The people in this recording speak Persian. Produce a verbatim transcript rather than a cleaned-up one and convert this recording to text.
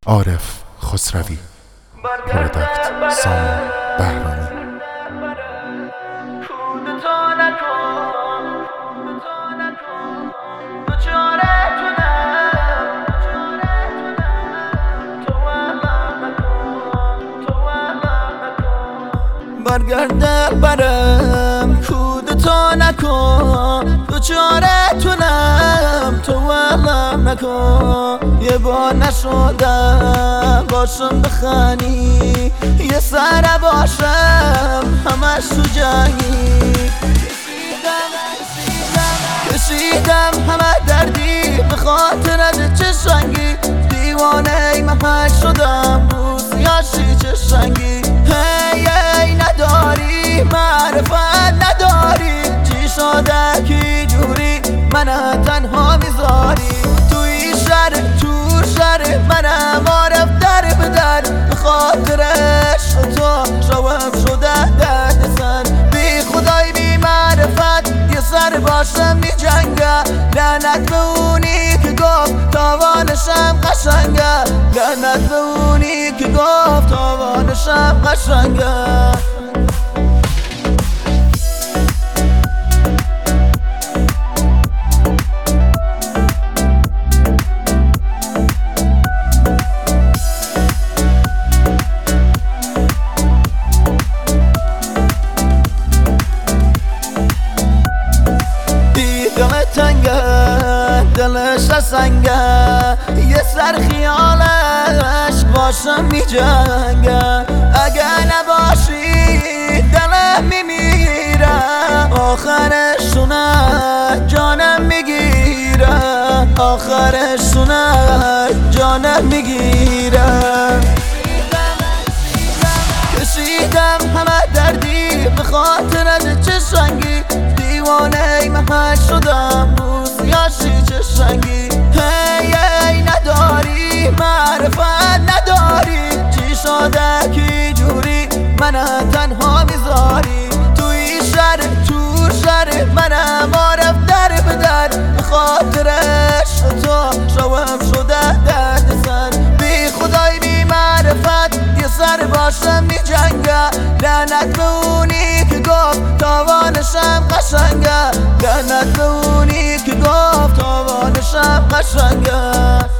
عارف خسروی، پروداکت سامان بهرانی. برگرده برم کودتا نکن، دوچارتونم تو ولم نکن. یه بار نشدم باشم بخنی، یه سر باشم همش تو جنگی. کشیدم همه دردی به خاطر از چشنگی، دیوانه محل شدم روزیاشی چشنگی. هی هی نداری معرفت نداری، چی شده کی جوری منو تنها میذاری؟ توی شهر تو شهر منم عارف در به در، به خاطر عشق تو شوم شده درد سر. بی خدای بی معرفت یه سر باشم می جنگه، لعنت به اونی که گفت تاوانشم قشنگه، لعنت به اونی که گفت تاوانشم قشنگه. دلش سنگه، یه سر خیالش باشم می جنگه. اگه نباشی دلم میمیره، آخرشونه جانم میگیره، آخرشونه جانم میگیره. کشیدم همه دردی به خاطر از چشنگی، دیوانه محل شدم روزیاشی چشنگی. هی هی نداری معرفت نداری، چی شده کی جوری منو تنها میذاری؟ توی شهر تو شهر منم عارف در به در، به خاطر عشق تو شوم شده درد سر. بی خدای بی معرفت یه سر باشم می جنگه، لعنت به اونی که گفت تاوانشم قشنگه، لعنت به اونی که گفت تاوانشم قشنگه.